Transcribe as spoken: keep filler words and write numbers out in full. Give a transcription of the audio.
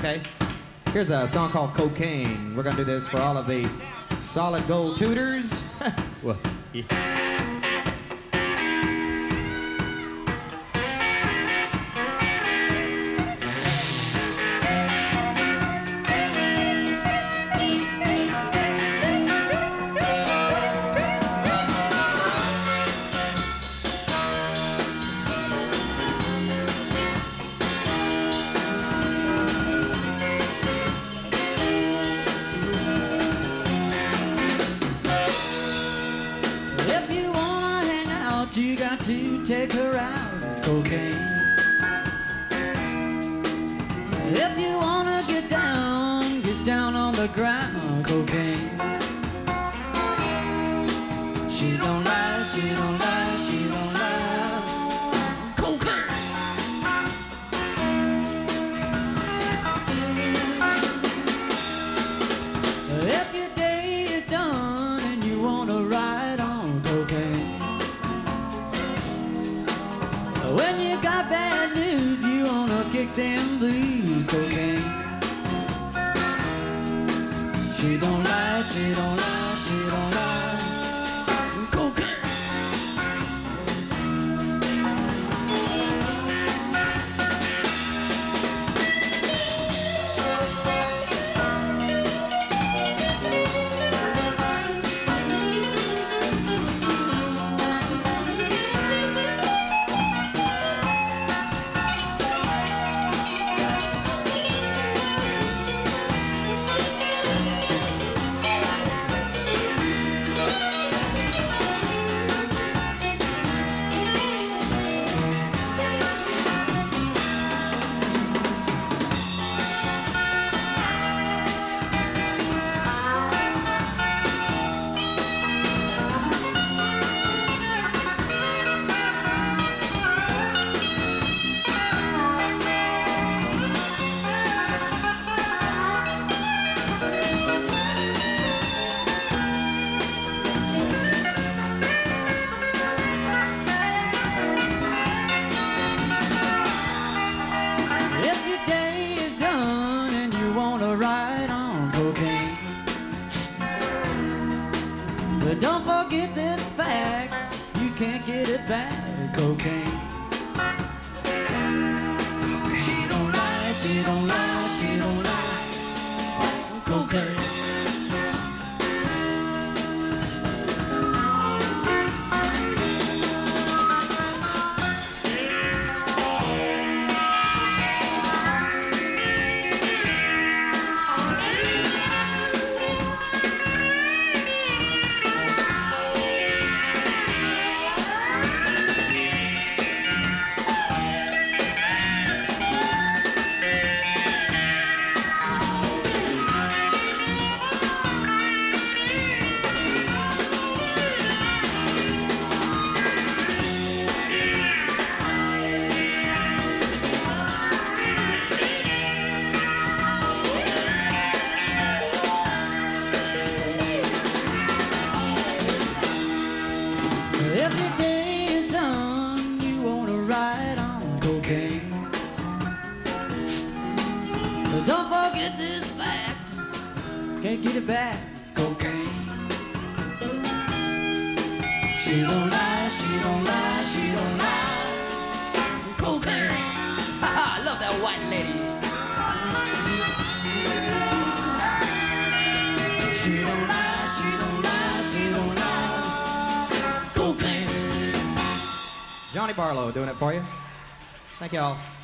Okay. Here's a song called Cocaine. We're going to do this for all of the solid gold tutors. Well, yeah. You got to take her out, cocaine. If you wanna get down, get down on the ground, cocaine. She don't lie, she don't lie, she don't lie, cocaine. If your day is done and you wanna ride on cocaine. When you got bad news, you wanna kick them blues, cocaine. She don't lie, she don't lie, she don't lie, cocaine. But don't forget this fact, you can't get it back, cocaine. She don't lie, she don't lie, she don't lie, cocaine. If your day is done, you wanna ride on cocaine. But don't forget this fact, can't get it back, cocaine. She don't lie, she don't lie, she don't lie, cocaine. Haha, I love that white lady. She don't lie, she don't lie, she don't lie, cocaine. Johnny Barlow doing it for you. Thank you all.